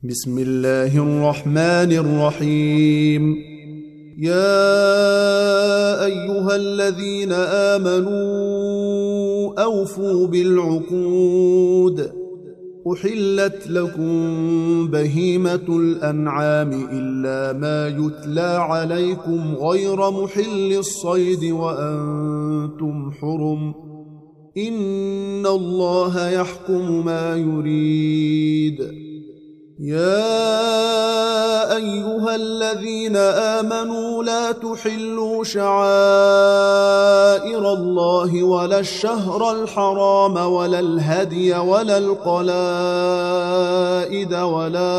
بسم الله الرحمن الرحيم. يا أيها الذين آمنوا أوفوا بالعقود. أحلت لكم بهيمة الأنعام إلا ما يتلى عليكم غير محل الصيد وأنتم حرم. إن الله يحكم ما يريد. يا أيها الذين آمنوا لا تحلوا شعائر الله ولا الشهر الحرام ولا الهدي ولا القلائد ولا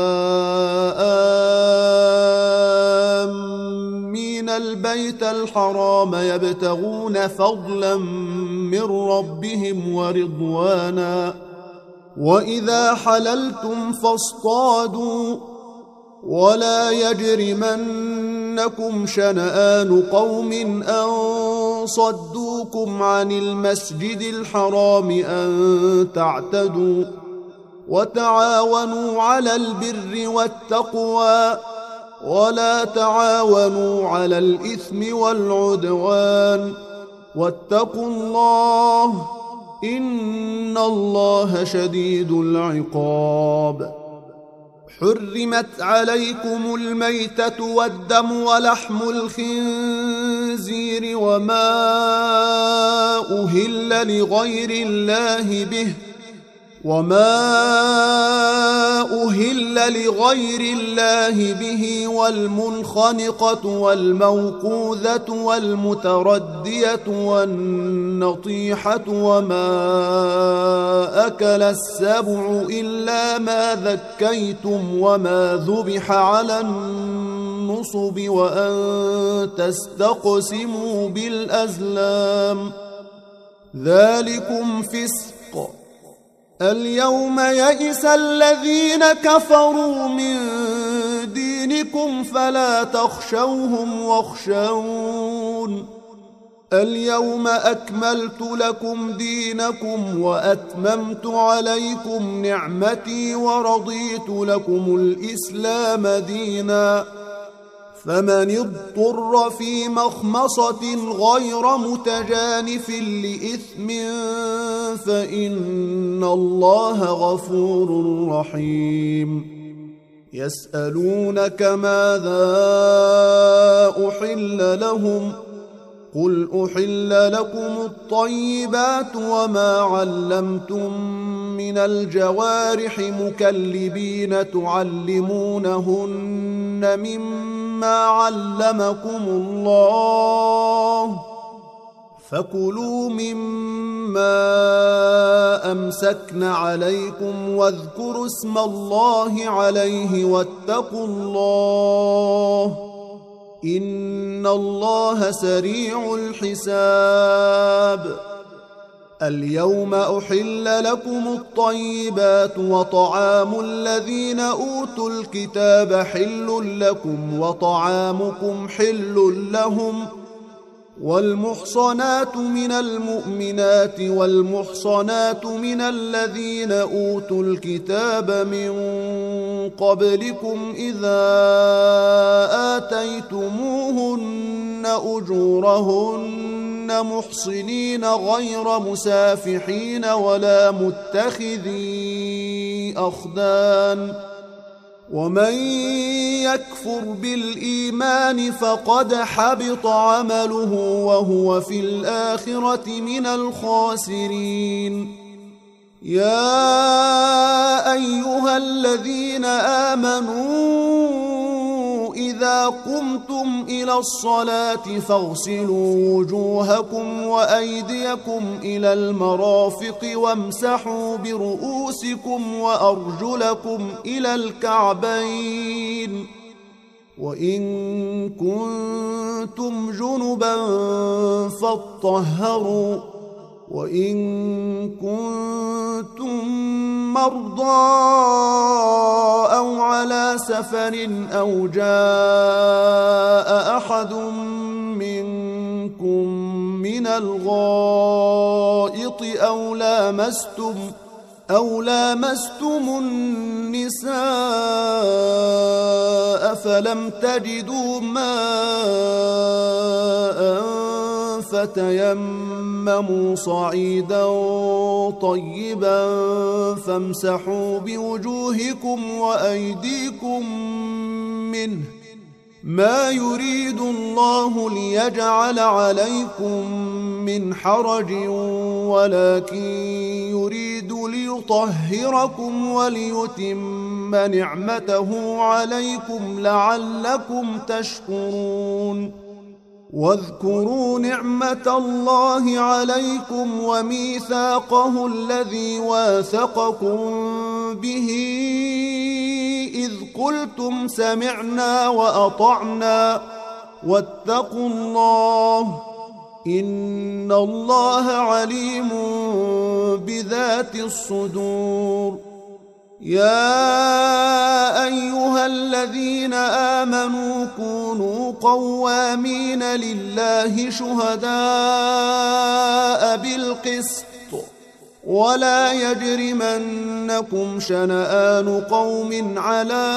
آمين البيت الحرام يبتغون فضلا من ربهم ورضوانا. وإذا حللتم فاصطادوا ولا يجرمنكم شنآن قوم أن صدوكم عن المسجد الحرام أن تعتدوا. وتعاونوا على البر والتقوى ولا تعاونوا على الإثم والعدوان. واتقوا الله إن الله شديد العقاب. حرمت عليكم الميتة والدم ولحم الخنزير وما أهل لغير الله به والمنخنقة والموقوذة والمتردية والنطيحة وما أكل السبع إلا ما ذكيتم وما ذبح على النصب وأن تستقسموا بالأزلام ذلكم فسق. اليوم يئس الذين كفروا من دينكم فلا تخشوهم واخشون. اليوم أكملت لكم دينكم وأتممت عليكم نعمتي ورضيت لكم الإسلام دينا. فمن اضطر في مخمصة غير متجانف لإثم فإن الله غفور رحيم. يسألونك ماذا أحل لهم قل أحل لكم الطيبات وما علمتم من الجوارح مكلبين تعلمونهن مما علمكم الله فكلوا مما أمسكن عليكم واذكروا اسم الله عليه واتقوا الله إن الله سريع الحساب. اليوم أحل لكم الطيبات وطعام الذين أوتوا الكتاب حل لكم وطعامكم حل لهم. والمحصنات من المؤمنات والمحصنات من الذين أوتوا الكتاب من قبلكم إذا آتيتموهن أجورهن محصنين غير مسافحين ولا متخذي أخدان. ومن يكفر بالإيمان فقد حبط عمله وهو في الآخرة من الخاسرين. يا أيها الذين آمنوا إذا قمتم إلى الصلاة فاغسلوا وجوهكم وأيديكم إلى المرافق وامسحوا برؤوسكم وأرجلكم إلى الكعبين. وإن كنتم جنبا فاطهروا وإن كنتم مرضى أو على سفر أو جاء أحد منكم من الغائط أو لامستم النساء فلم تجدوا ماء فتيمموا صعيدا طيبا فامسحوا بوجوهكم وأيديكم منه ما يريد الله ليجعل عليكم من حرج ولكن يريد ليطهركم وليتم نعمته عليكم لعلكم تشكرون واذكروا نعمة الله عليكم وميثاقه الذي واثقكم به إذ قلتم سمعنا وأطعنا واتقوا الله إن الله عليم بذات الصدور يا أيها الذين آمنوا كونوا قوامين لله شهداء بالقسط ولا يجرمنكم شنآن قوم على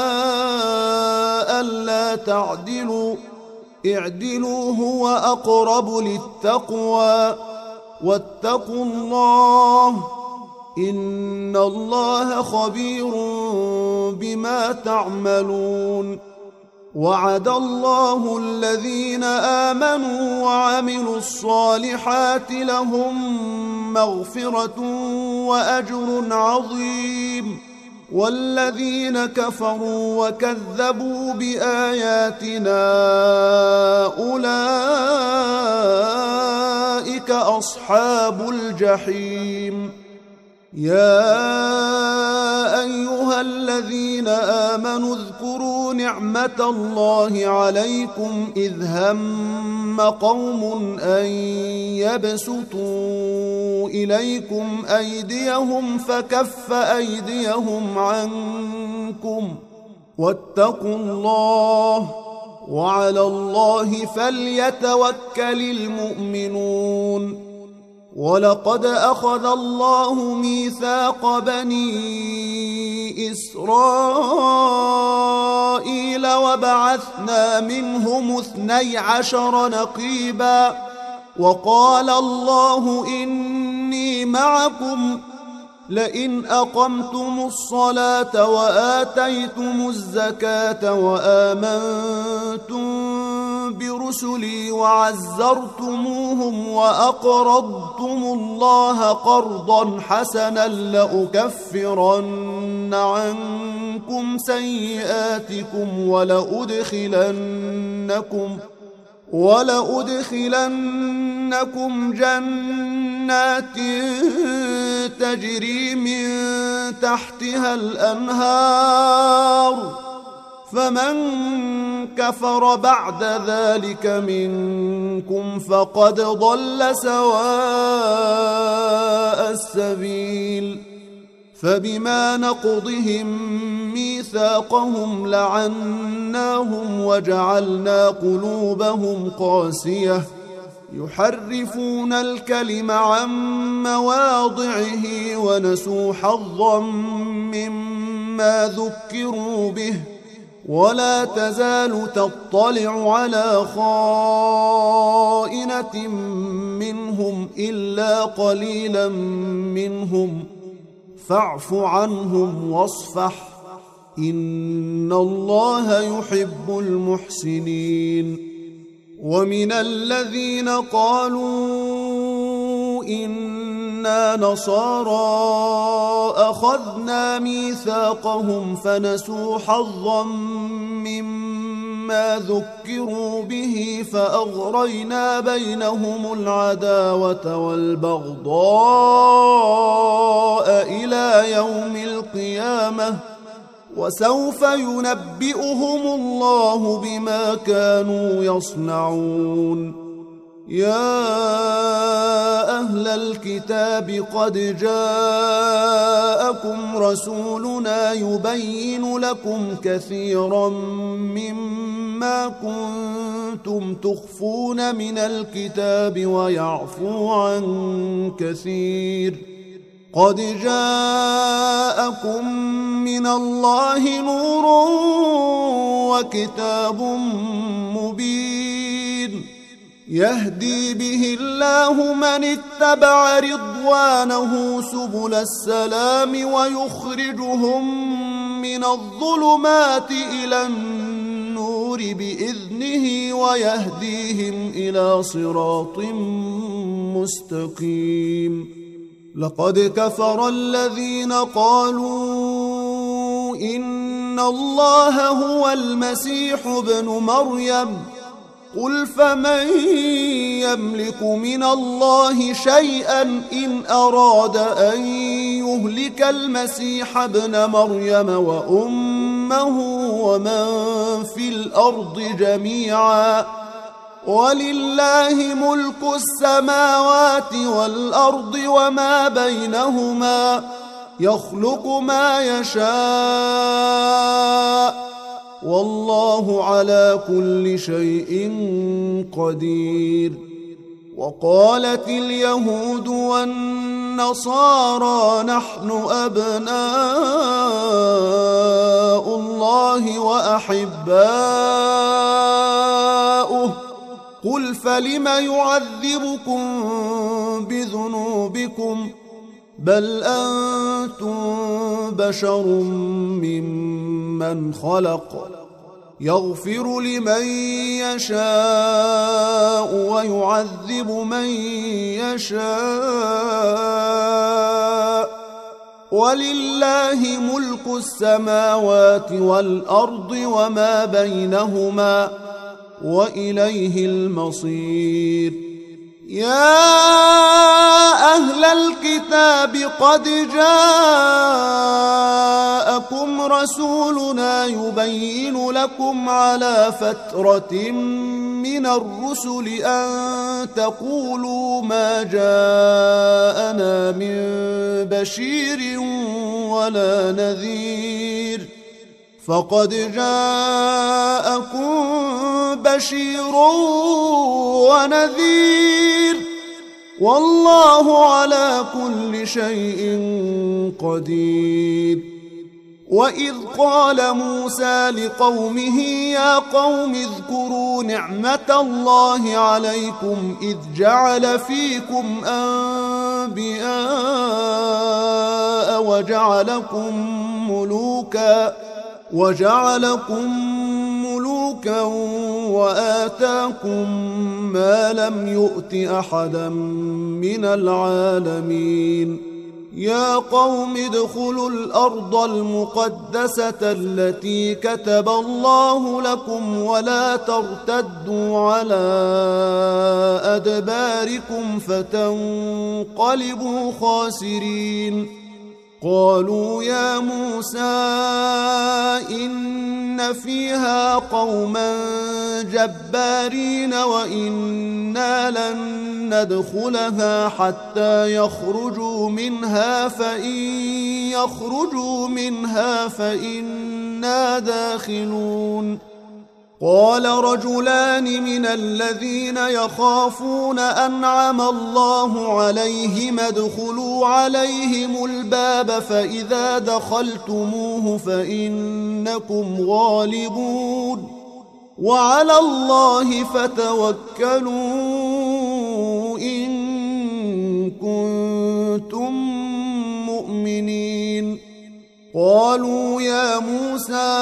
ألا تعدلوا اعدلوا هو أقرب للتقوى واتقوا الله إن الله خبير بما تعملون وعد الله الذين آمنوا وعملوا الصالحات لهم مغفرة وأجر عظيم والذين كفروا وكذبوا بآياتنا أولئك أصحاب الجحيم يا أيها الذين آمنوا اذكروا نعمة الله عليكم إذ هم قوم أن يبسطوا إليكم أيديهم فكف أيديهم عنكم واتقوا الله وعلى الله فليتوكل المؤمنون ولقد أخذ الله ميثاق بني إسرائيل وبعثنا منهم 12 نقيبا وقال الله إني معكم لئن أقمتم الصلاة وآتيتم الزكاة وآمنتم برسلي وعزرتموهم وأقرضتم الله قرضا حسنا لأكفرن عنكم سيئاتكم ولأدخلنكم جنات تجري من تحتها الأنهار فمن كفر بعد ذلك منكم فقد ضل سواء السبيل فبما نقضهم ميثاقهم لعناهم وجعلنا قلوبهم قاسية يحرفون الكلم عن مواضعه ونسوا حظا مما ذكروا به ولا تزال تطلع على خائنة منهم إلا قليلا منهم فاعف عنهم واصفح إن الله يحب المحسنين ومن الذين قالوا إنا نصارى أخذنا ميثاقهم فنسوا حظا مما ذكروا به فأغرينا بينهم العداوة والبغضاء إلى يوم القيامة وسوف ينبئهم الله بما كانوا يصنعون يا أهل الكتاب قد جاءكم رسولنا يبين لكم كثيرا مما كنتم تخفون من الكتاب ويعفو عن كثير قد جاءكم من الله نور وكتاب مبين يهدي به الله من اتبع رضوانه سبل السلام ويخرجهم من الظلمات إلى النور بإذنه ويهديهم إلى صراط مستقيم لقد كفر الذين قالوا إن الله هو المسيح ابن مريم قل فمن يملك من الله شيئا إن أراد أن يهلك المسيح ابن مريم وأمه ومن في الأرض جميعا ولله ملك السماوات والأرض وما بينهما يخلق ما يشاء والله على كل شيء قدير وقالت اليهود والنصارى نحن أبناء الله وأحباؤه قل فلم يعذبكم بذنوبكم بل أنتم بشر ممن خلق يغفر لمن يشاء ويعذب من يشاء ولله ملك السماوات والأرض وما بينهما وإليه المصير يا أهل الكتاب قد جاءكم رسولنا يبين لكم على فترة من الرسل أن تقولوا ما جاءنا من بشير ولا نذير فقد جاءكم بشير ونذير والله على كل شيء قدير وإذ قال موسى لقومه يا قوم اذكروا نعمة الله عليكم إذ جعل فيكم أنبياء وجعلكم ملوكا وآتاكم ما لم يؤت أحدا من العالمين يا قوم ادخلوا الأرض المقدسة التي كتب الله لكم ولا ترتدوا على أدباركم فتنقلبوا خاسرين قالوا يا موسى إن فيها قوما جبارين وإنا لن ندخلها حتى يخرجوا منها فإن يخرجوا منها فإنا داخلون قال رجلان من الذين يخافون أنعم الله عليهم ادخلوا عليهم الباب فإذا دخلتموه فإنكم غالبون وعلى الله فتوكلوا إن كنتم مؤمنين قالوا يا موسى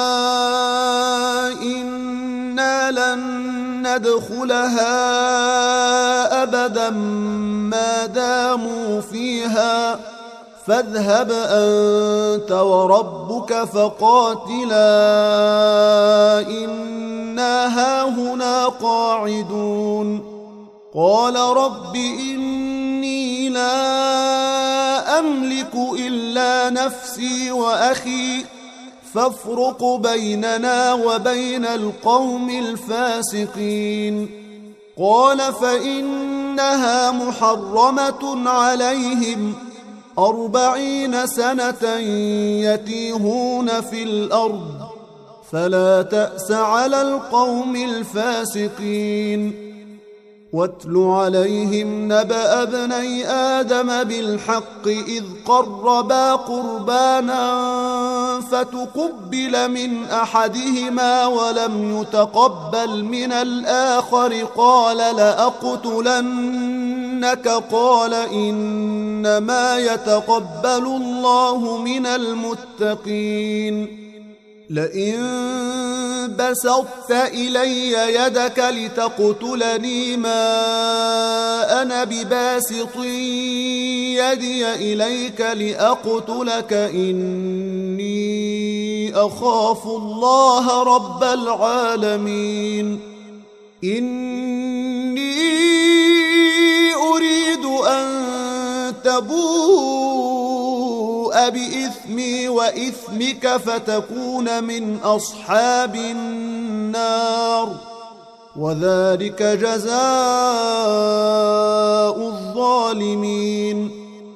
إنا لن ندخلها أبدا ما داموا فيها فاذهب أنت وربك فقاتلا إنا هاهنا قاعدون قال رب إني لا أملك إلا نفسي وأخي فافرق بيننا وبين القوم الفاسقين قال فإنها محرمة عليهم 40 سنة يتيهون في الأرض فلا تأس على القوم الفاسقين واتل عليهم نبأ ابني آدم بالحق إذ قربا قربانا فتقبل من أحدهما ولم يتقبل من الآخر قال لأقتلنك قال إنما يتقبل الله من المتقين لئن بسطت إلي يدك لتقتلني ما أنا بباسط يدي إليك لأقتلك إني أخاف الله رب العالمين إني أريد أن تبوء بإثمي وإثمك فتكون من أصحاب النار وذلك جزاء الظالمين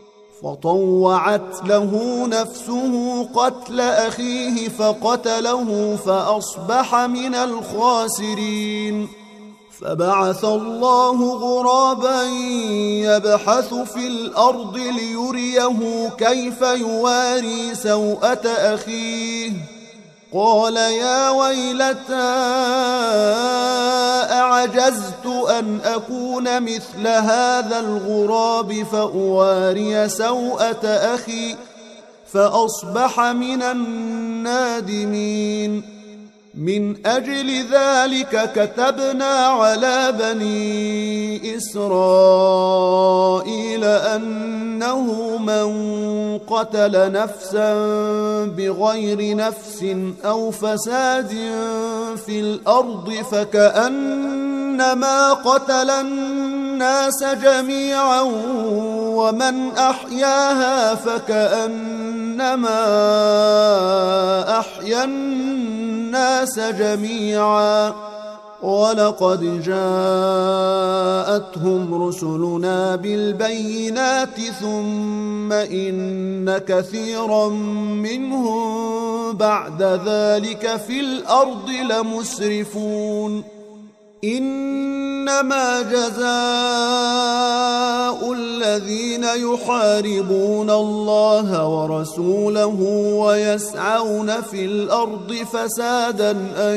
فطوعت له نفسه قتل أخيه فقتله فأصبح من الخاسرين فبعث الله غرابا يبحث في الأرض ليريه كيف يواري سوءة أخيه قال يا ويلتى أعجزت أن أكون مثل هذا الغراب فأواري سوءة أخي فأصبح من النادمين من أجل ذلك كتبنا على بني إسرائيل أنه من قتل نفسا بغير نفس أو فساد في الأرض فكأنما قتل الناس جميعا ومن أحياها فكأنما أحيا الناس جميعا ولقد جاءتهم رسلنا بالبينات ثم إن كثيرا منهم بعد ذلك في الأرض لمسرفون إنما جزاء الذين يحاربون الله ورسوله ويسعون في الأرض فسادا أن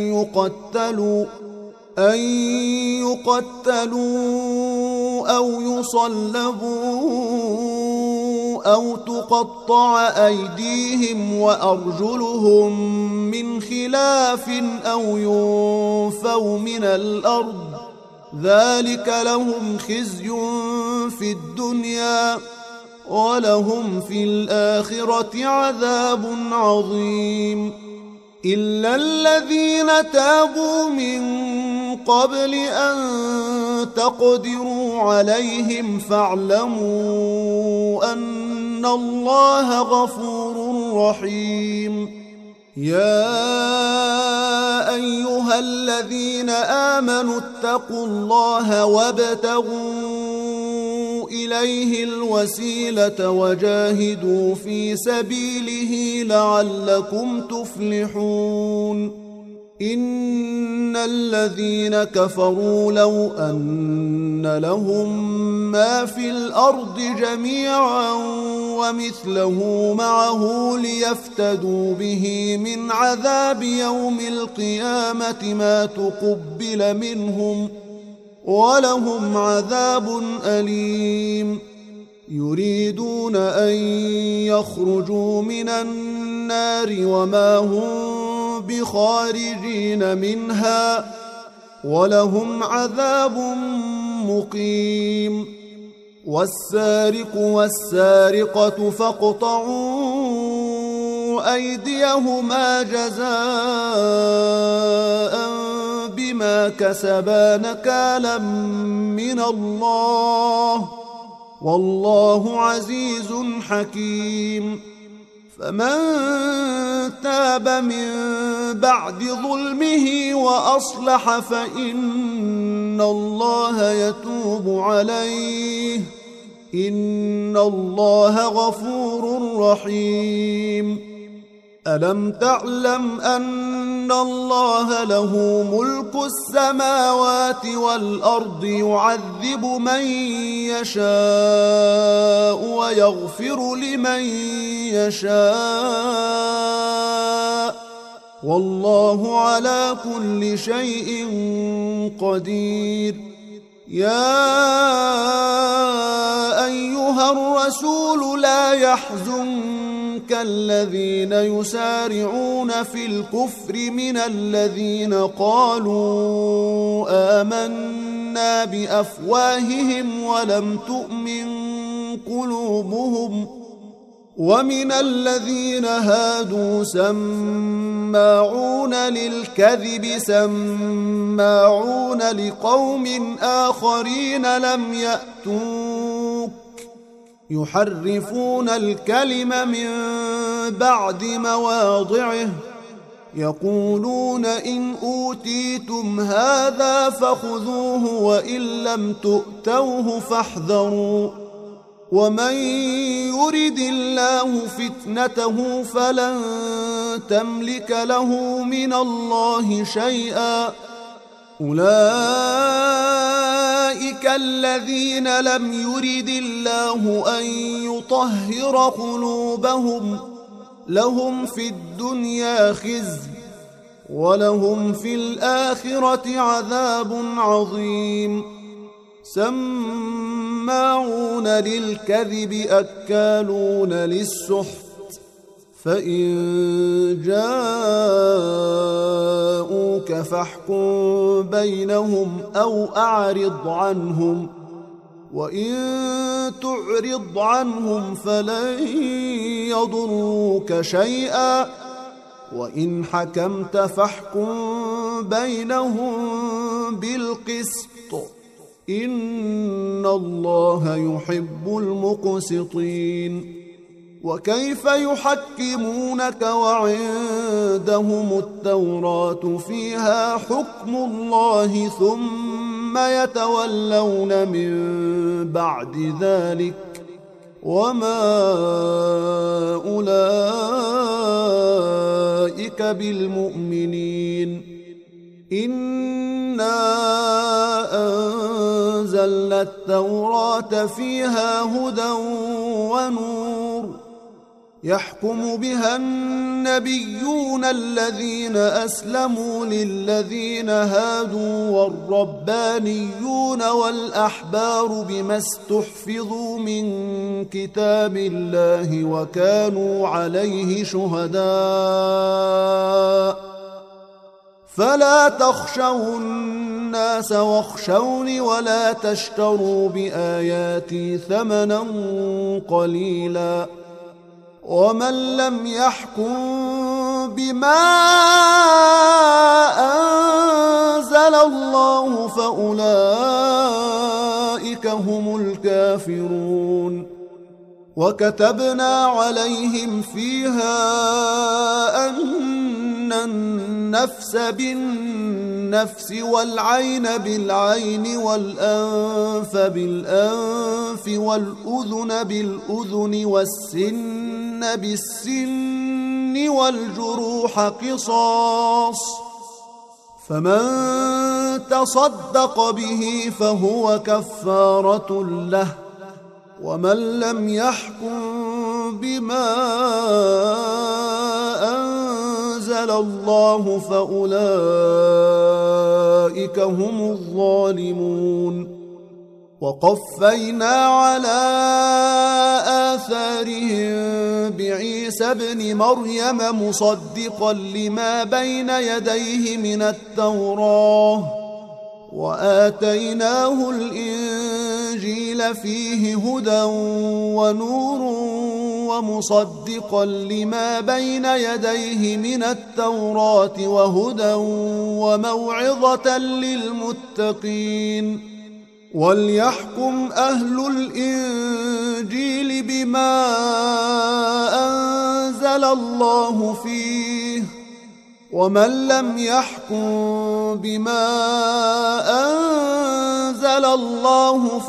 يقتلوا أو يصلبوا أو تقطع أيديهم وأرجلهم من خلاف أو ينفوا من الأرض ذلك لهم خزي في الدنيا ولهم في الآخرة عذاب عظيم إلا الذين تابوا من قبل أن تقدروا عليهم فاعلموا أن الله غفور رحيم يا أيها الذين آمنوا اتقوا الله وابتغوا إليه الوسيلة وجاهدوا في سبيله لعلكم تفلحون إن الذين كفروا لو أن لهم ما في الأرض جميعا ومثله معه ليفتدوا به من عذاب يوم القيامة ما تقبل منهم ولهم عذاب أليم يريدون أن يخرجوا من النار وما هم بخارجين منها ولهم عذاب مقيم والسارق والسارقة فاقطعوا أيديهما جزاء بما كسبا نكالا من الله والله عزيز حكيم فمن تاب من بعد ظلمه وأصلح فإن الله يتوب عليه إن الله غفور رحيم ألم تعلم أن الله له ملك السماوات والأرض يعذب من يشاء ويغفر لمن يشاء والله على كل شيء قدير. يا أيها الرسول لا يحزنك الذين يسارعون في الكفر من الذين قالوا آمنا بأفواههم ولم تؤمن قلوبهم ومن الذين هادوا سماعون للكذب سماعون لقوم آخرين لم يأتوك يحرفون الكلم من بعد مواضعه يقولون إن أوتيتم هذا فخذوه وإن لم تؤتوه فاحذروا ومن يرد الله فتنته فلن تملك له من الله شيئا. أولئك الذين لم يرد الله أن يطهر قلوبهم لهم في الدنيا خزي ولهم في الآخرة عذاب عظيم. سماعون للكذب أكالون للسحت فإن جاءوك فاحكم بينهم أو أعرض عنهم وإن تعرض عنهم فلن يضروك شيئا وإن حكمت فاحكم بينهم بالقسط إن الله يحب المقسطين. وكيف يحكمونك وعندهم التوراة فيها حكم الله ثم يتولون من بعد ذلك وما أولئك بالمؤمنين. إنا أنزلنا التوراة فيها هدى ونور يحكم بها النبيون الذين أسلموا للذين هادوا والربانيون والأحبار بما استحفظوا من كتاب الله وكانوا عليه شهداء فلا تخشوا الناس واخشوني ولا تشتروا بآياتي ثمنا قليلا ومن لم يحكم بما أنزل الله فأولئك هم الكافرون. وكتبنا عليهم فيها أن النفس بالنفس والعين بالعين والأنف بالأنف والأذن بالأذن والسن بالسن والجروح قصاص فمن تصدق به فهو كفارة له ومن لم يحكم بما أنزل الله فأولئك هم الظالمون. وقفينا على آثارهم بعيسى ابن مريم مصدقا لما بين يديه من التوراة وآتيناه الإنجيل فيه هدى ونور ومصدقا لما بين يديه من التوراة وهدى وموعظة للمتقين. وليحكم أهل الإنجيل بما أنزل الله فيه ومن لم يحكم بما أنزل الله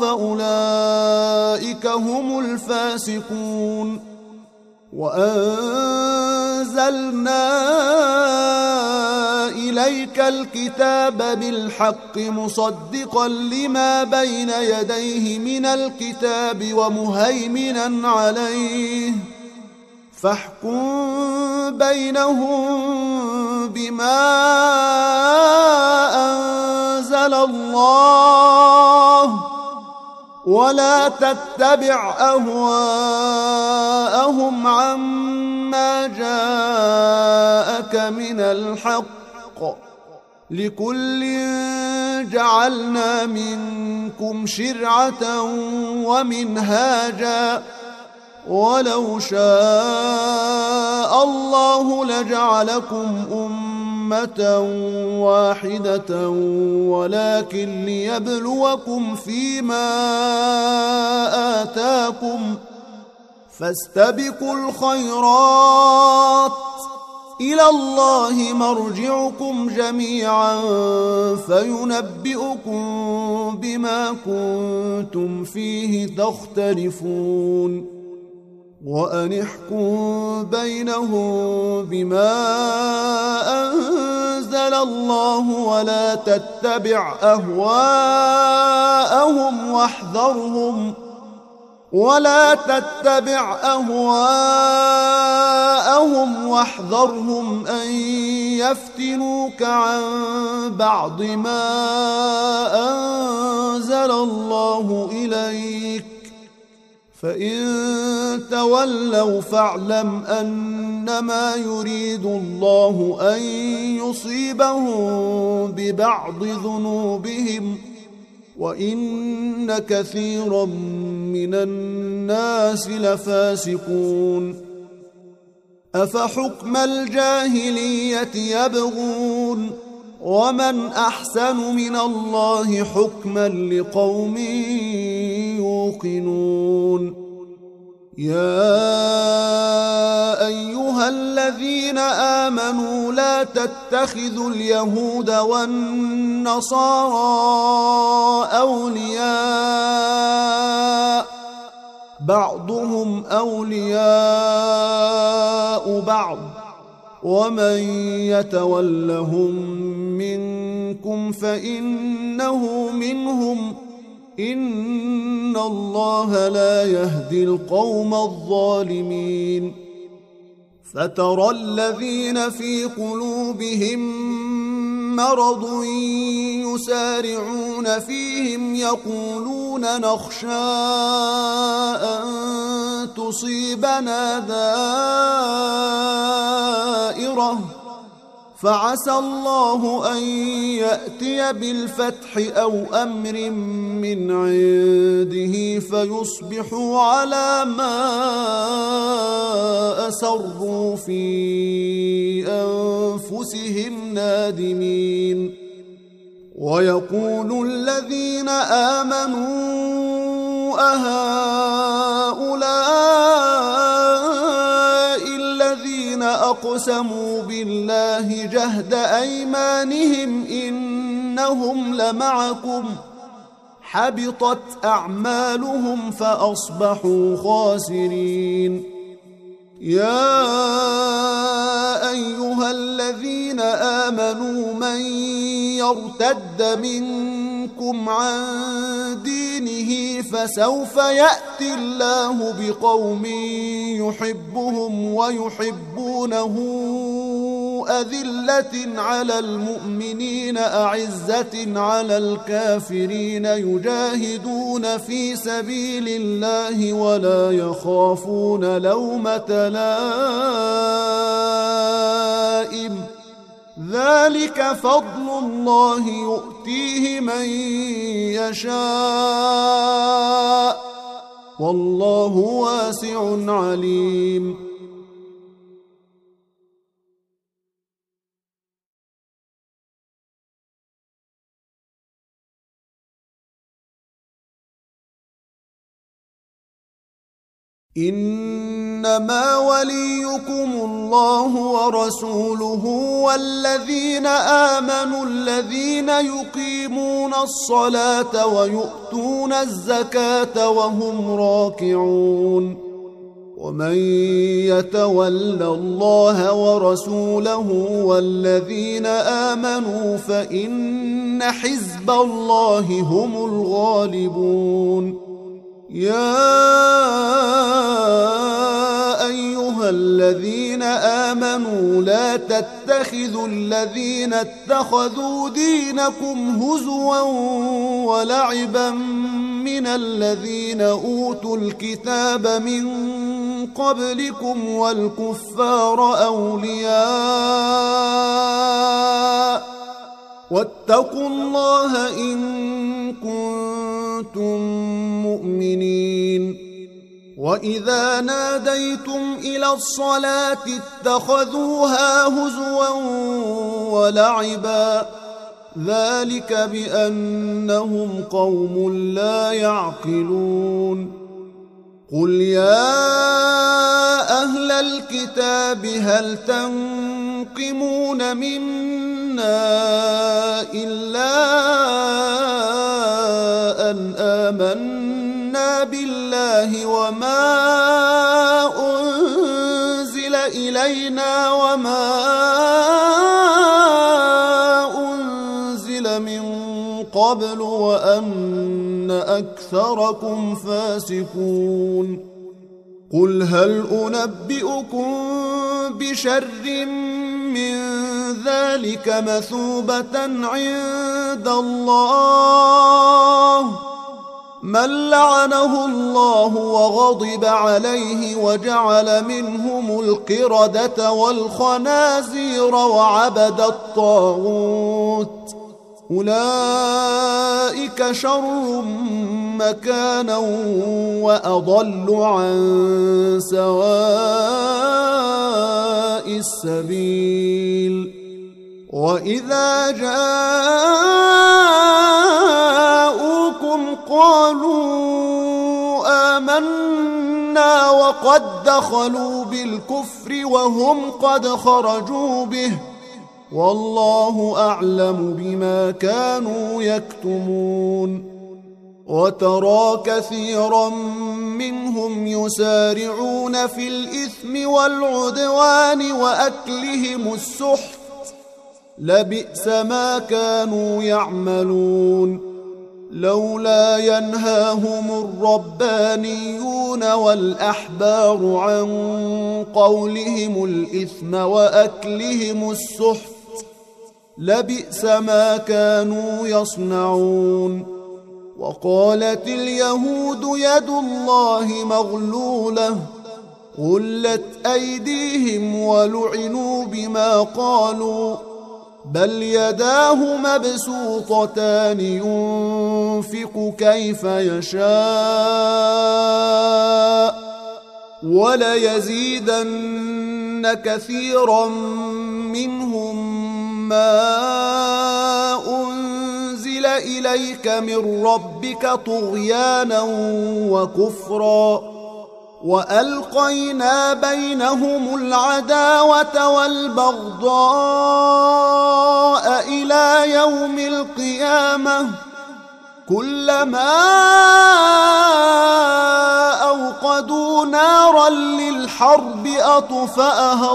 فأولئك هم الفاسقون. وأنزلنا أنزلنا إليك الكتاب بالحق مصدقا لما بين يديه من الكتاب ومهيمنا عليه فاحكم بينهم بما أنزل الله ولا تتبع أهواءهم عما جاءك من الحق لكل جعلنا منكم شرعة ومنهاجا ولو شاء الله لجعلكم أمة واحدة ولكن ليبلوكم فيما آتاكم فاستبقوا الخيرات إلى الله مرجعكم جميعا فينبئكم بما كنتم فيه تختلفون وأنحكم بينهم بما أنزل الله ولا تتبع أهواءهم واحذرهم أن يفتنوك عن بعض ما أنزل الله إليك فإن تولوا فاعلم أنما يريد الله أن يصيبهم ببعض ذنوبهم وإن كثيرا من الناس لفاسقون أفحكم الجاهلية يبغون ومن أحسن من الله حكما لقوم يوقنون يا أيها الذين آمنوا لا تتخذوا اليهود والنصارى أولياء بعضهم أولياء بعض ومن يتولهم منكم فإنه منهم إن الله لا يهدي القوم الظالمين فترى الذين في قلوبهم مرض يسارعون فيهم يقولون نخشى أن تصيبنا دائرة فعسى الله أن يأتي بالفتح أو أمر من عنده فيصبحوا على ما أسروا في أنفسهم نادمين ويقول الذين آمنوا أهؤلاء الذين أقسموا بالله جهد أيمانهم إنهم لمعكم حبطت أعمالهم فأصبحوا خاسرين يا أيها الذين آمنوا من يرتد منكم عن دينه فسوف يأتي الله بقوم يحبهم ويحبونه أذلة على المؤمنين أعزة على الكافرين يجاهدون في سبيل الله ولا يخافون لومة لائم ذلك فضل الله يؤتيه من يشاء والله واسع عليم إنما وليكم الله ورسوله والذين آمنوا الذين يقيمون الصلاة ويؤتون الزكاة وهم راكعون ومن يتول الله ورسوله والذين آمنوا فإن حزب الله هم الغالبون. يا أيها الذين آمنوا لا تتخذوا الذين اتخذوا دينكم هزوا ولعبا من الذين أوتوا الكتاب من قبلكم والكفار أولياء واتقوا الله إن كنتم مؤمنين. وإذا ناديتم إلى الصلاة اتخذوها هزوا ولعبا ذلك بأنهم قوم لا يعقلون. قل يا أهل الكتاب هل تنقمون منا إلا أن آمنا بالله وما أنزل إلينا وما أنزل من قبل وأن أكثركم فاسقون. قل هل أنبئكم بشر من ذلك مثوبة عند الله من لعنه الله وغضب عليه وجعل منهم القردة والخنازير وعبد الطاغوت أولئك شر مكانا وأضل عن سواء السبيل. وإذا جاءوكم قالوا آمنا وقد دخلوا بالكفر وهم قد خرجوا به والله أعلم بما كانوا يكتمون. وترى كثيرا منهم يسارعون في الإثم والعدوان وأكلهم السحت لبئس ما كانوا يعملون. لولا ينهاهم الربانيون والأحبار عن قولهم الإثم وأكلهم السحت لبئس ما كانوا يصنعون. وقالت اليهود يد الله مغلولة غلت أيديهم ولعنوا بما قالوا بل يداه مبسوطتان ينفق كيف يشاء وليزيدن كثيرا منهم ما أنزل إليك من ربك طغيانا وكفرا وألقينا بينهم العداوة والبغضاء إلى يوم القيامة كلما أوقدوا نارا للحرب أطفأها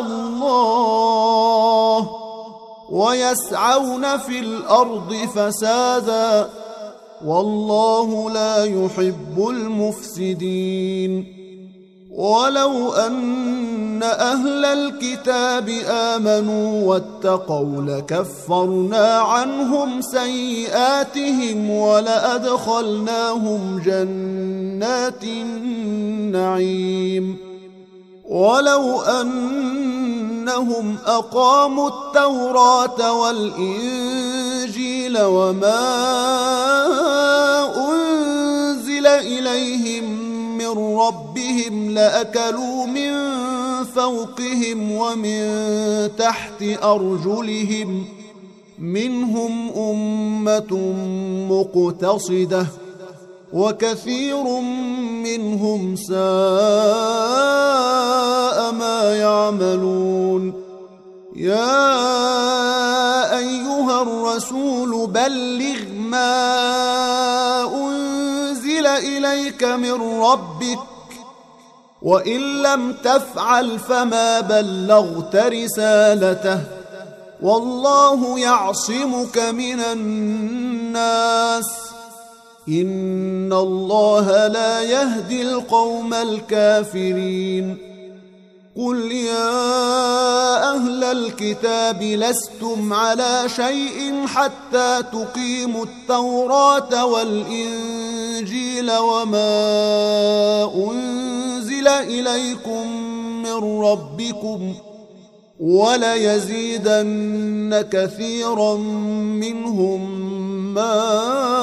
الله ويسعون في الأرض فسادا والله لا يحب المفسدين. ولو أن أهل الكتاب آمنوا واتقوا لكفرنا عنهم سيئاتهم ولأدخلناهم جنات النعيم. ولو أنهم أقاموا التوراة والإنجيل وما أنزل إليهم من ربهم لأكلوا من فوقهم ومن تحت أرجلهم منهم أمة مقتصدة وكثير منهم ساء ما يعملون. يا أيها الرسول بلغ ما أنزل إليك من ربك وإن لم تفعل فما بلغت رسالته والله يعصمك من الناس إن الله لا يهدي القوم الكافرين قل يا أهل الكتاب لستم على شيء حتى تقيموا التوراة والإنجيل وما أنزل إليكم من ربكم وليزيدن كثيرا منهم ما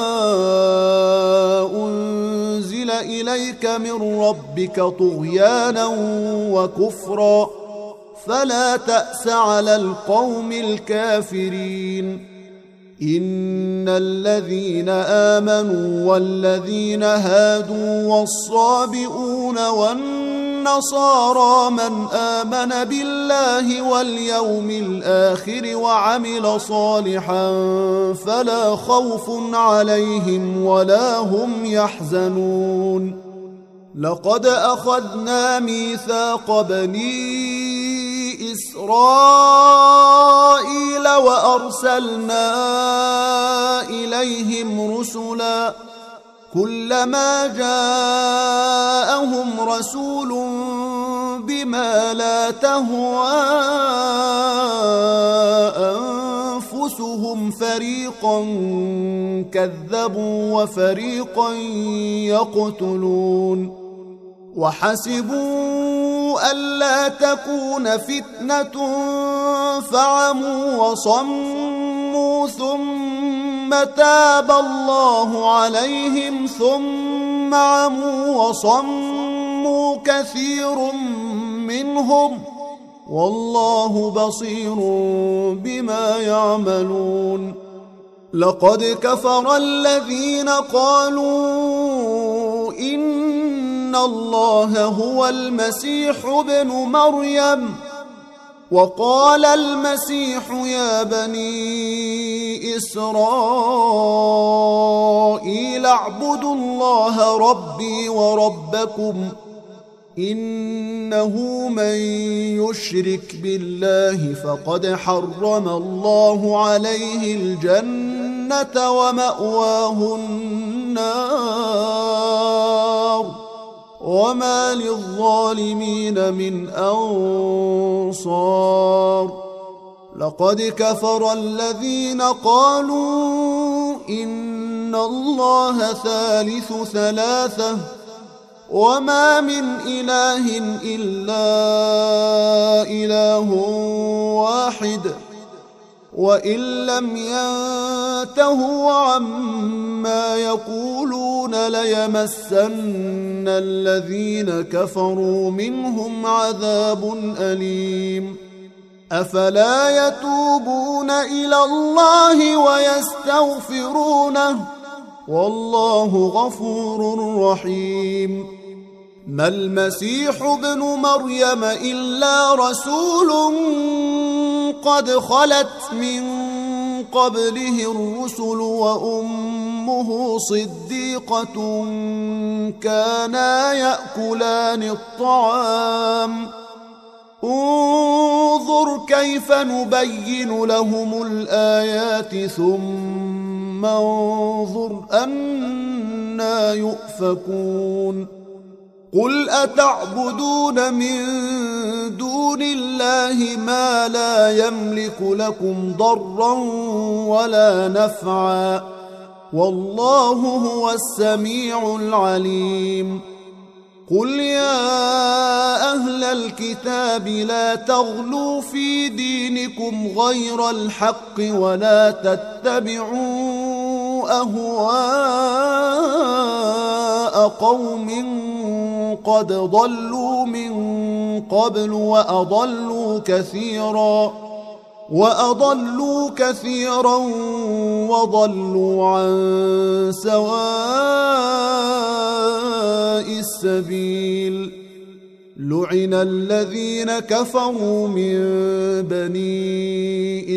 أنزل إليك من ربك طغيانا وكفرا فلا تأس على القوم الكافرين إن الذين آمنوا والذين هادوا والصابئون والنصارى من آمن بالله واليوم الآخر وعمل صالحا فلا خوف عليهم ولا هم يحزنون لقد أخذنا ميثاق بني إسرائيل وأرسلنا إليهم رسلا كلما جاءهم رسول بما لا تهوى أنفسهم فريقا كذبوا وفريقا يقتلون وحسبوا ألا تكون فتنة فعموا وصموا ثم تاب الله عليهم ثم عموا وصموا كثير منهم والله بصير بما يعملون لقد كفر الذين قالوا إن الله هو المسيح ابن مريم وقال المسيح يا بني إسرائيل اعبدوا الله ربي وربكم إنه من يشرك بالله فقد حرم الله عليه الجنة ومأواه النار وما للظالمين من أنصار لقد كفر الذين قالوا إن الله ثالث ثلاثة وما من إله إلا إله واحد وإن لم ينتهوا عما يقولون ليمسن الذين كفروا منهم عذاب أليم أفلا يتوبون إلى الله ويستغفرونه والله غفور رحيم ما المسيح ابن مريم إلا رسول قد خلت من قبله الرسل وأمه صديقة كانا يأكلان الطعام انظر كيف نبين لهم الآيات ثم انظر أنى يؤفكون قل أتعبدون من دون الله ما لا يملك لكم ضرا ولا نفعا والله هو السميع العليم قل يا أهل الكتاب لا تغلوا في دينكم غير الحق ولا تتبعوا أهواء قوم قد ضلوا من قبل وأضلوا كثيرا وضلوا عن سواء السبيل لعن الذين كفروا من بني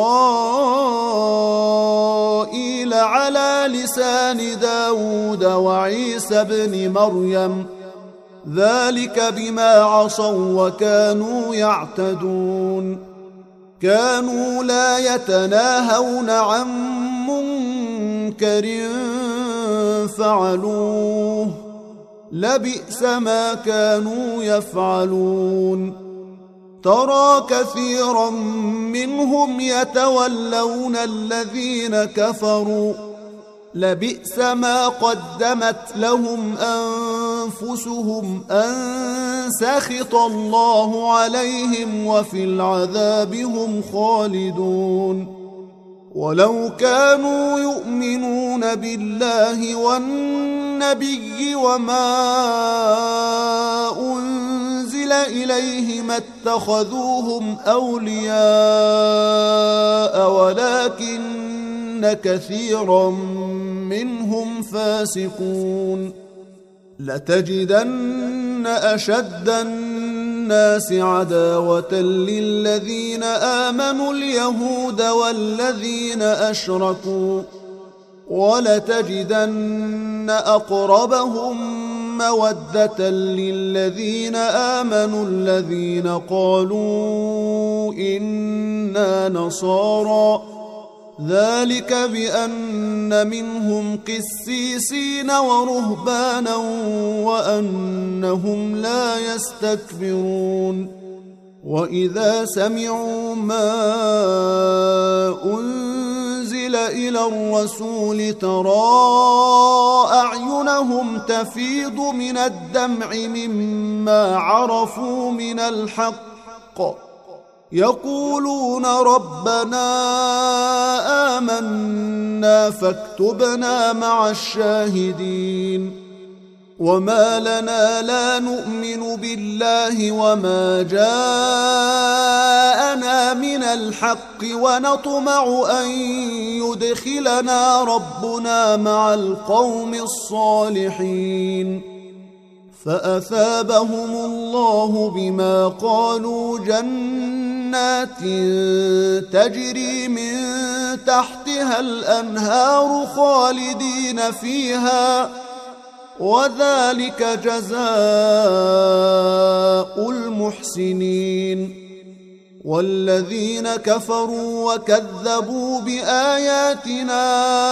إسرائيل على لسان داود وعيسى بن مريم ذلك بما عصوا وكانوا يعتدون كانوا لا يتناهون عن منكر فعلوه لبئس ما كانوا يفعلون ترى كثيرا منهم يتولون الذين كفروا لبئس ما قدمت لهم أنفسهم أن سخط الله عليهم وفي العذاب هم خالدون ولو كانوا يؤمنون بالله والنبي وما أنزل إليه ما اتخذوهم أولياء ولكن كثيرا منهم فاسقون لتجدن أشد الناس عداوة للذين آمنوا اليهود والذين أشركوا ولتجدن أقربهم مودة للذين آمنوا الذين قالوا إنا نصارى ذلك بأن منهم قسيسين ورهبانا وأنهم لا يستكبرون وإذا سمعوا ما أنزل إلى الرسول ترى أعينهم تفيض من الدمع مما عرفوا من الحق يقولون ربنا آمنا فاكتبنا مع الشاهدين وما لنا لا نؤمن بالله وما جاءنا من الحق ونطمع أن يدخلنا ربنا مع القوم الصالحين فأثابهم الله بما قالوا جنات تجري من تحتها الأنهار خالدين فيها وذلك جزاء المحسنين والذين كفروا وكذبوا بآياتنا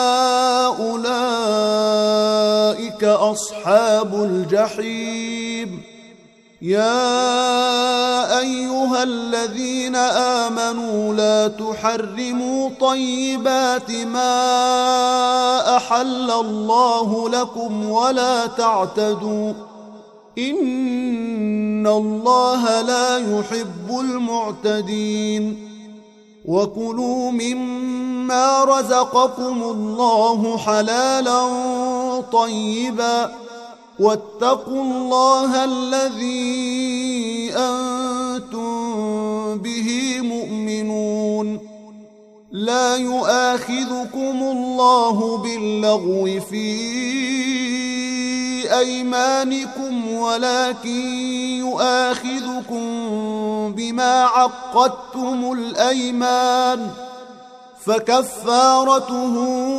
أولئك أصحاب الجحيم يا أيها الذين آمنوا لا تحرموا طيبات ما أحل الله لكم ولا تعتدوا إن الله لا يحب المعتدين وكلوا مما رزقكم الله حلالا طيبا واتقوا الله الذي أنتم به مؤمنون لا يؤاخذكم الله باللغو في أيمانكم ولكن يؤاخذكم بما عقدتم الأيمان فكفارته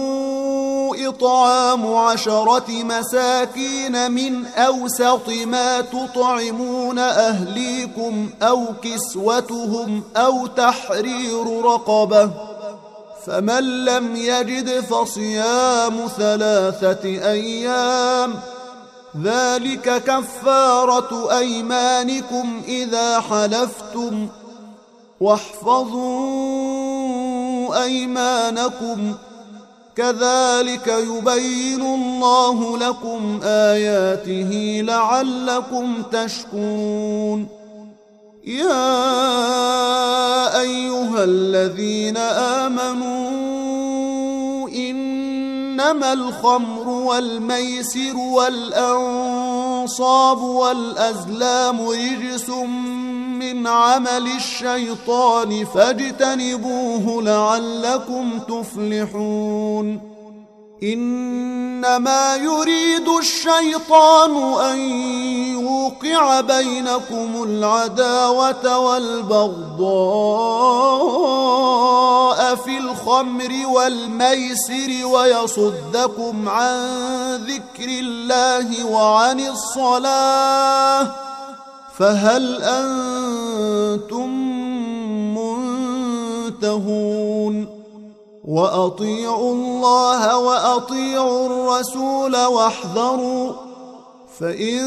إطعام 10 مساكين من أوسط ما تطعمون أهليكم أو كسوتهم أو تحرير رقبة فمن لم يجد فصيام 3 أيام ذلك كفارة أيمانكم إذا حلفتم واحفظوا أيمانكم كذلك يبين الله لكم آياته لعلكم تشكرون يا أيها الذين آمنوا إنما الخمر والميسر والأنصاب والأزلام رجس من عمل الشيطان فاجتنبوه لعلكم تفلحون إنما يريد الشيطان أن يوقع بينكم العداوة والبغضاء في الخمر والميسر ويصدكم عن ذكر الله وعن الصلاة فهل أنتم منتهون وأطيعوا الله وأطيعوا الرسول واحذروا فإن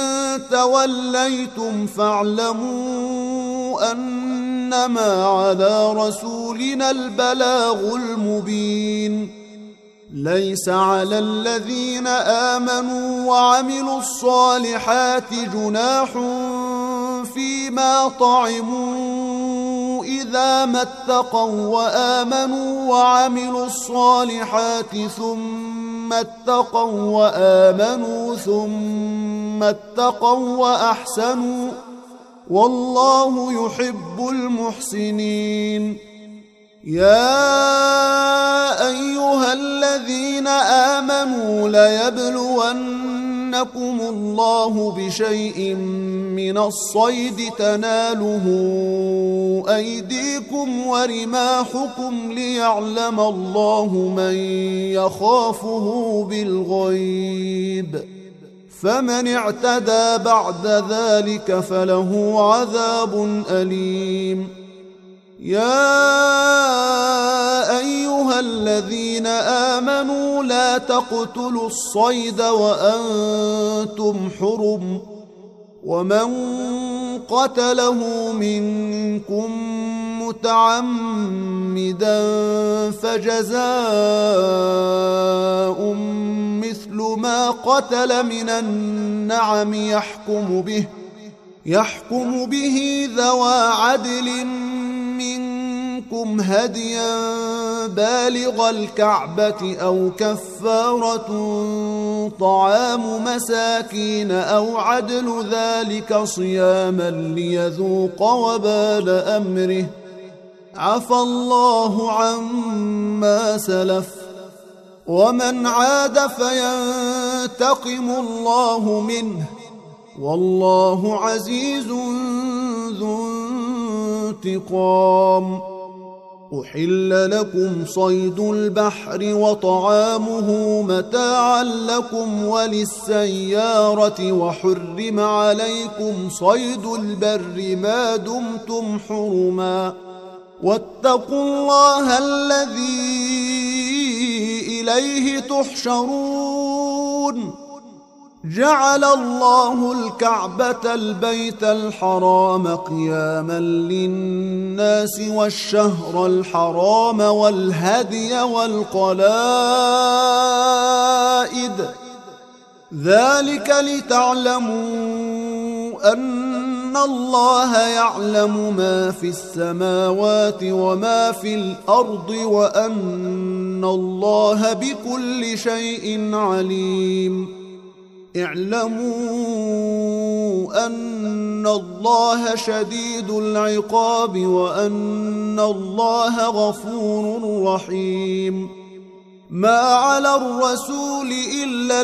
توليتم فاعلموا أنما على رسولنا البلاغ المبين ليس على الذين آمنوا وعملوا الصالحات جناح فيما طعموا إذا ما اتقوا وآمنوا وعملوا الصالحات ثم اتقوا وآمنوا ثم اتقوا وأحسنوا والله يحب المحسنين يا أيها الذين آمنوا ليبلونكم الله بشيء من الصيد تناله أيديكم ورماحكم ليعلم الله من يخافه بالغيب فمن اعتدى بعد ذلك فله عذاب أليم يا أيها الذين آمنوا لا تقتلوا الصيد وأنتم حرم ومن قتله منكم متعمدا فجزاء مثل ما قتل من النعم يحكم به ذوى عدل منكم هديا بالغ الكعبة أو كفارة طعام مساكين أو عدل ذلك صياما ليذوق وبال أمره عفى الله عما سلف ومن عاد فينتقم الله منه والله عزيز ذو انتقام أحل لكم صيد البحر وطعامه متاعا لكم وللسيارة وحرم عليكم صيد البر ما دمتم حرما واتقوا الله الذي إليه تحشرون جعل الله الكعبة البيت الحرام قياما للناس والشهر الحرام والهدي والقلائد ذلك لتعلموا أن الله يعلم ما في السماوات وما في الأرض وأن الله بكل شيء عليم اعلموا أن الله شديد العقاب وأن الله غفور رحيم ما على الرسول إلا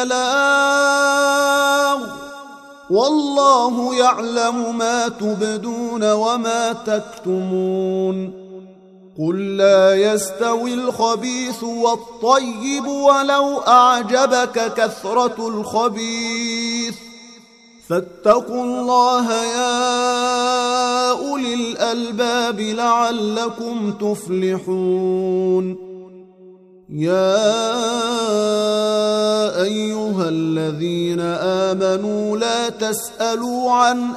البلاغ والله يعلم ما تبدون وما تكتمون قل لا يستوي الخبيث والطيب ولو أعجبك كثرة الخبيث فاتقوا الله يا أولي الألباب لعلكم تفلحون يا أيها الذين آمنوا لا تسألوا عن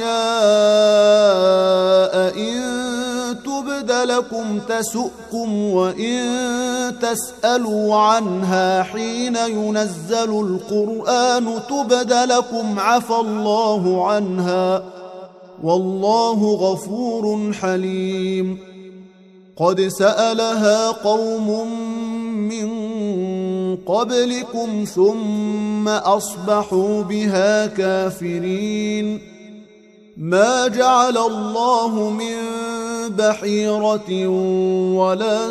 أشياء إن تبد لكم تسؤكم وإن تسألوا عنها حين ينزل القرآن تبد لكم عفى الله عنها والله غفور حليم قد سألها قوم من قبلكم ثم أصبحوا بها كافرين ما جعل الله من بحيرة ولا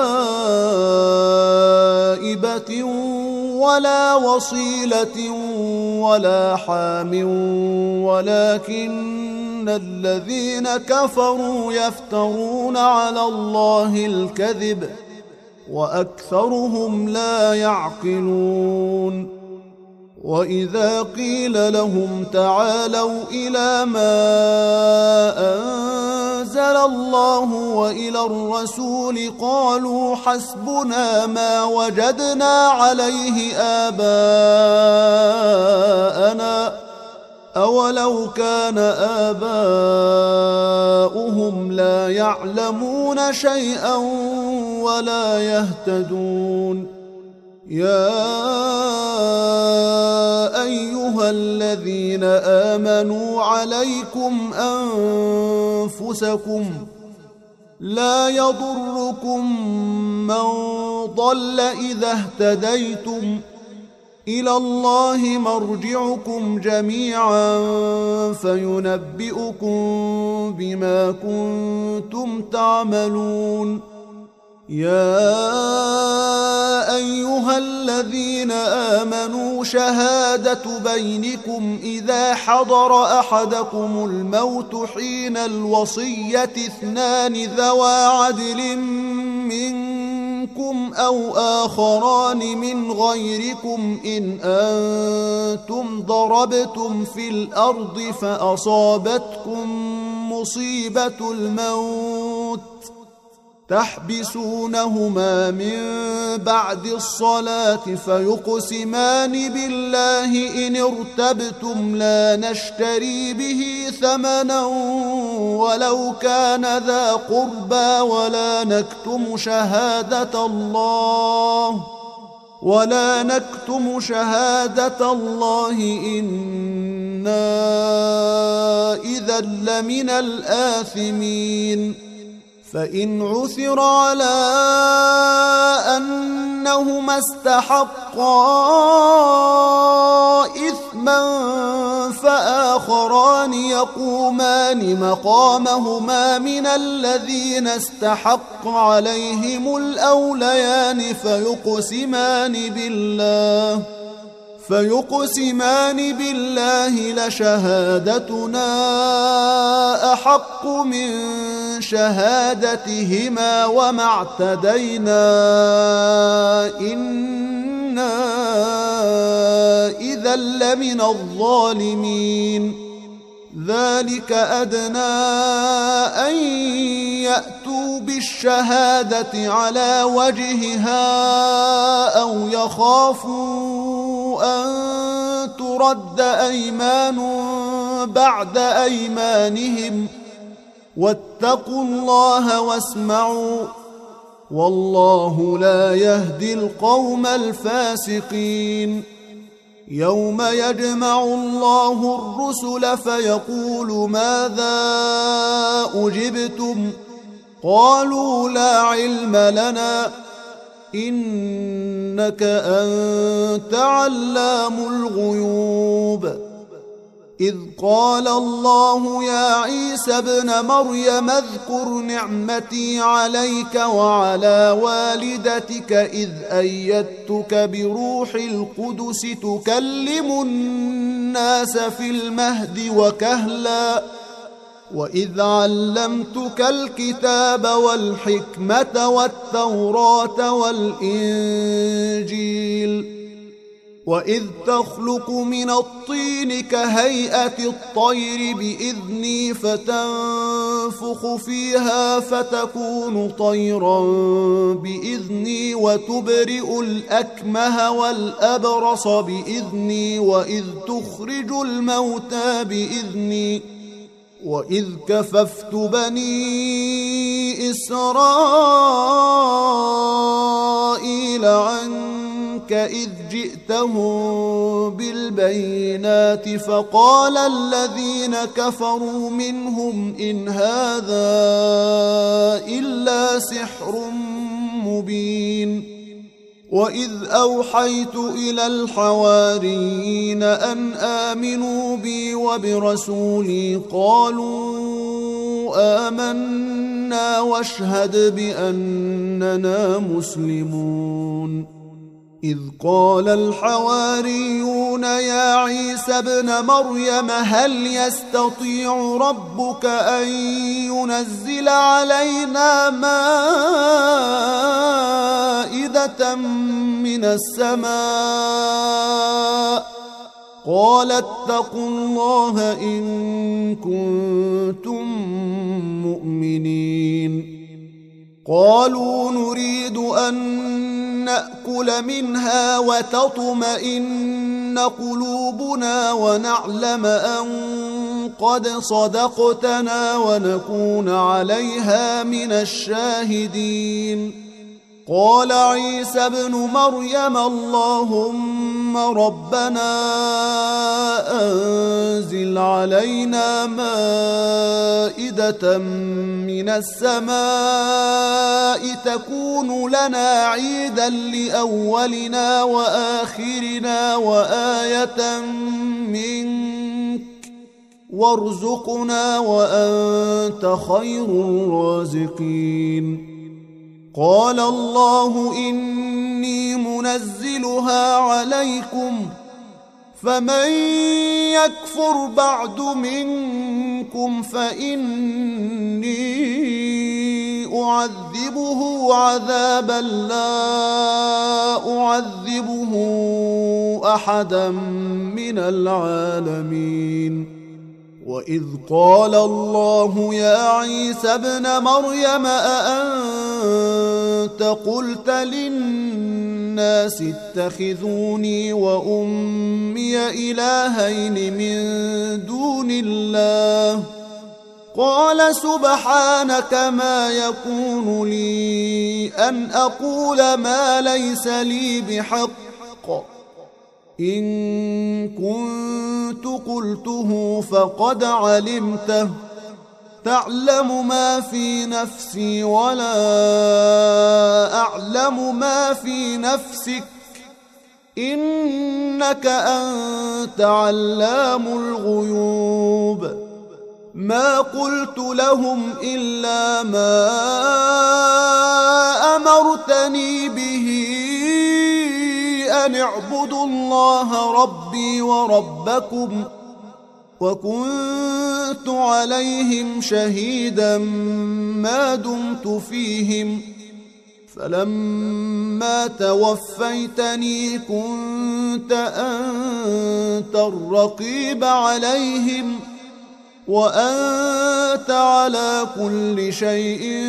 سائبة ولا وصيلة ولا حام ولكن الذين كفروا يفترون على الله الكذب وأكثرهم لا يعقلون. وإذا قيل لهم تعالوا إلى ما أنزل الله وإلى الرسول قالوا حسبنا ما وجدنا عليه آباءنا أولو كان آباؤهم لا يعلمون شيئا ولا يهتدون. يا أيها الذين آمنوا عليكم أنفسكم لا يضركم من ضل إذا اهتديتم إلى الله مرجعكم جميعا فينبئكم بما كنتم تعملون. يا أيها الذين آمنوا شهادة بينكم إذا حضر أحدكم الموت حين الوصية اثنان ذوى عدل منكم أو آخران من غيركم إن أنتم ضربتم في الأرض فأصابتكم مصيبة الموت تحبسونهما من بعد الصلاة فيقسمان بالله إن ارتبتم لا نشتري به ثمنا ولو كان ذا قربى ولا نكتم شهادة الله إنا إذا لمن الآثمين. فإن عثر على أنهما استحقا إثما فآخران يقومان مقامهما من الذين استحق عليهم الأوليان فيقسمان بالله لشهادتنا أحق من شهادتهما وما اعتدينا إنا إذا لمن الظالمين. ذلك أدنى أن يأتوا بالشهادة على وجهها أو يخافوا أن ترد أيمان بعد أيمانهم واتقوا الله واسمعوا والله لا يهدي القوم الفاسقين. يوم يجمع الله الرسل فيقول ماذا أجبتم قالوا لا علم لنا إنك أنت علام الغيوب. إذ قال الله يا عيسى ابن مريم اذكر نعمتي عليك وعلى والدتك إذ أيدتك بروح القدس تكلم الناس في المهد وكهلا وإذ علمتك الكتاب والحكمة والتوراة والإنجيل وإذ تخلق من الطين كهيئة الطير بإذني فتنفخ فيها فتكون طيرا بإذني وتبرئ الأكمه والأبرص بإذني وإذ تخرج الموتى بإذني وإذ كففت بني إسرائيل عنك إذ جئتهم بالبينات فقال الذين كفروا منهم إن هذا إلا سحر مبين. وإذ أوحيت إلى الحواريين أن آمنوا بي وبرسولي قالوا آمنا واشهد بأننا مسلمون. إذ قال الحواريون يا عيسى ابن مريم هل يستطيع ربك أن ينزل علينا مائدة من السماء قال اتقوا الله إن كنتم مؤمنين قالوا نريد أن نأكل منها وتطمئن قلوبنا ونعلم أن قد صدقتنا ونكون عليها من الشاهدين قال عيسى ابن مريم اللهم ربنا أنزل علينا مائدة من السماء تكون لنا عيدا لأولنا وآخرنا وآية منك وارزقنا وأنت خير الرازقين قال الله إني منزلها عليكم فمن يكفر بعد منكم فإني أعذبه عذابا لا أعذبه أحدا من العالمين وإذ قال الله يا عيسى ابن مريم أأنت قلت للناس اتخذوني وأمي إلهين من دون الله قال سبحانك ما يكون لي أن أقول ما ليس لي بحق إن كنت قلته فقد علمته تعلم ما في نفسي ولا أعلم ما في نفسك إنك أنت علام الغيوب ما قلت لهم إلا ما أمرتني به أن اعبدوا الله ربي وربكم وكنت عليهم شهيدا ما دمت فيهم فلما توفيتني كنت أنت الرقيب عليهم وأنت على كل شيء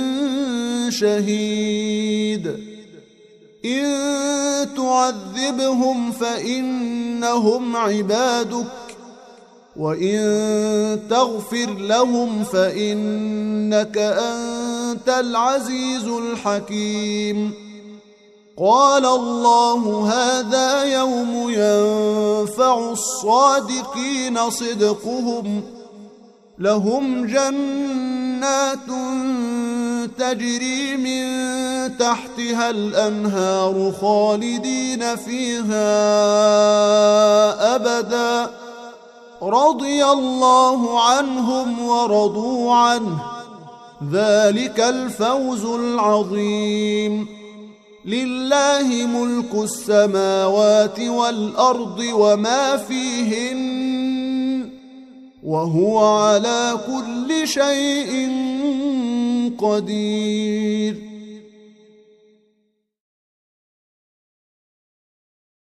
شهيد إن تعذبهم فإنهم عبادك وإن تغفر لهم فإنك أنت العزيز الحكيم قال الله هذا يوم ينفع الصادقين صدقهم لهم جنات تجري من تحتها الأنهار خالدين فيها أبدا رضي الله عنهم ورضوا عنه ذلك الفوز العظيم لله ملك السماوات والأرض وما فيهن وهو على كل شيء قدير